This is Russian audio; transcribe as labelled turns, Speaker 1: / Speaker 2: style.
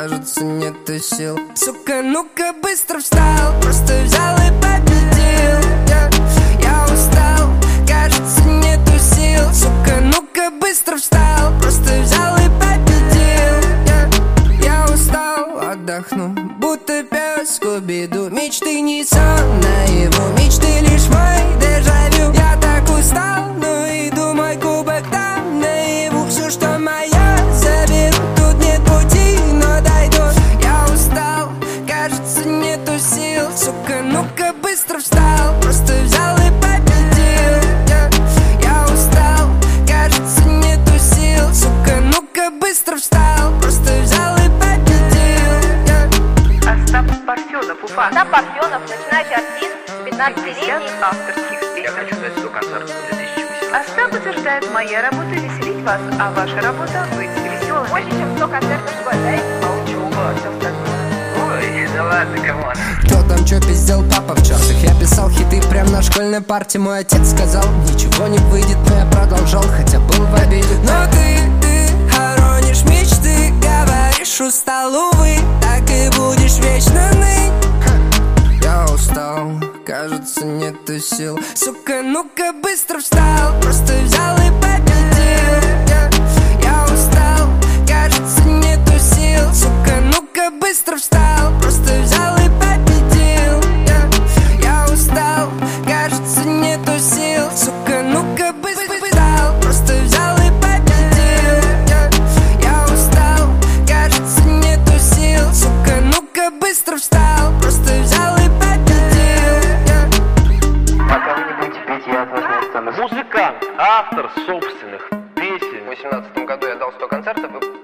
Speaker 1: кажется, нету сил. Сука, ну-ка быстро встал, просто взял и победил. Я устал, кажется, нету сил. Сука, ну-ка быстро встал, просто взял и победил. Я устал, отдохну, будто пес Скуби-Ду. Мечты не сон наяву, мечты лишь мой дежавю. Я так устал, ну иду мой кубок там наяву. Все, что моя, заберу, тут нет пути, но дойду. Я устал, кажется, нету сил. Сука, ну-ка быстро встал, просто взял и победил. Я устал, кажется, нету сил. Сука, ну-ка быстро встал, просто взял и победил.
Speaker 2: Остап Парфенов, Уфа. Остап Парфенов, начинающий артист, 15-летний, авторских песен.
Speaker 3: Я хочу дать 100 концертов в 2018.
Speaker 2: Остап утверждает, моя работа веселить вас, а ваша работа быть веселой. Больше, чем 100 концертов в год, да? А учеба, все остальное.
Speaker 3: Ой, да ладно, камон.
Speaker 1: Кто там чё пиздел, папа в чартах? Я писал хиты прям на школьной парте. Мой отец сказал, ничего не выйдет, но я продолжал, хотя был в обиде. Но ты хоронишь мечты, говоришь, устал, увы, так и будешь вечно ныть. Я устал, кажется, нету сил. Сука, ну-ка быстро встал, просто взял и победил. Я устал, кажется, нету сил. Сука, ну-ка быстро встал, просто взял и победил. Я устал, кажется, нету сил. Сука, ну-ка быстро встал, просто взял и победил. Я устал, кажется, нету сил. Сука, ну-ка быстро встал, просто взял и победил.
Speaker 3: Пока вы не будете петь, я от вас не останусь.
Speaker 4: Музыкант, автор собственных песен.
Speaker 3: В 2018 году я дал 100 концертов и